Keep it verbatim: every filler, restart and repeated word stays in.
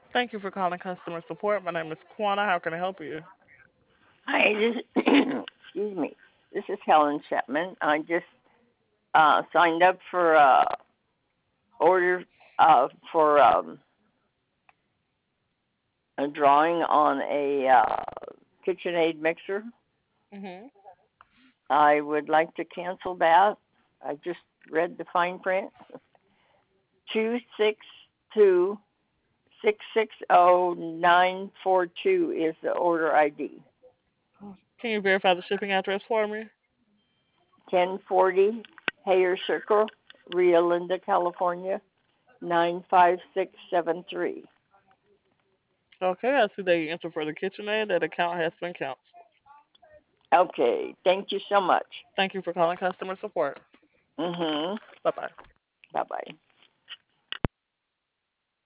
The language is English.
Thank you for calling customer support. My name is Quana. How can I help you? Hi, this excuse me. This is Helen Chapman. I just uh, signed up for uh, order uh, for um, a drawing on a uh, KitchenAid mixer. Mhm. I would like to cancel that. I just read the fine print. Two six two six six zero nine four two is the order I D. Can you verify the shipping address for me? Ten forty Hayer Circle, Rio Linda, California nine five six seven three. Okay, I see that you entered for the KitchenAid. That account has been canceled. Okay, thank you so much. Thank you for calling customer support. Mhm. Bye bye. Bye bye.